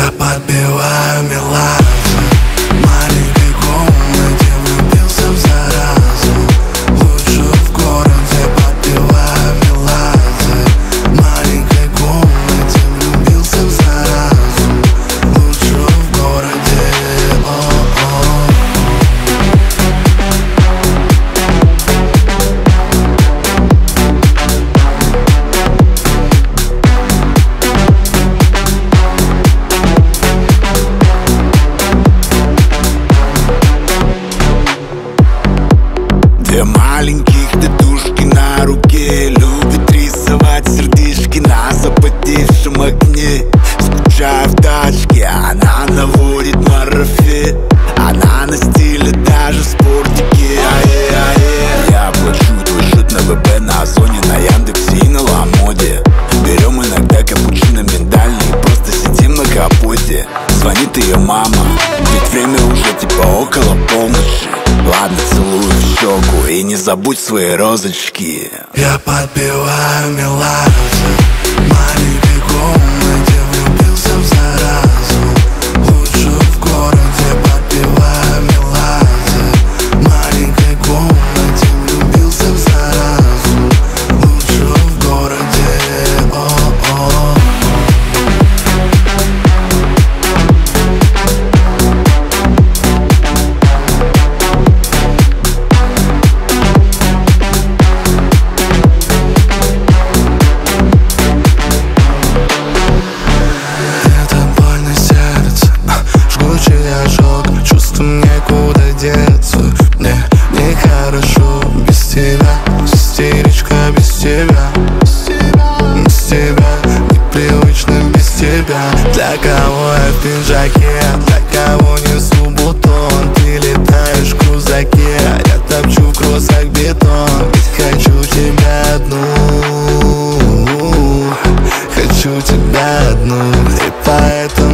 Я подпеваю меладзе маленькой комнате, влюбился в заразу. Лучше в городе, подпеваю меладзе маленькой комнате, влюбился в заразу. Лучше в городе, Две маленьких татушки на руке, любит рисовать сердечки на запотевшем окне. Скучаю в тачке, она наводит марафет, она на стиле даже в спортике. Я плачу твой счет на ВП, на Озоне, на Яндексе и на Ламоде. Берем иногда капучино миндальный, просто сидим на капоте. Звонит ее мама, ведь время уже типа около полночи. Ладно, целую в щеку и не забудь свои розочки. я подпеваю меладзе маленькой комнате, влюбился в заразу. Лучше в городе, подпеваю меладзе маленькой комнате, влюбился в заразу. Лучше в городе, некуда деться. Мне нехорошо без тебя, истеричка без тебя. Без тебя, непривычно без тебя. Для кого я в пиджаке, для кого несу бутон. Ты летаешь в крузаке, я топчу в кроссах бетон. Ведь хочу тебя одну, хочу тебя одну. И поэтому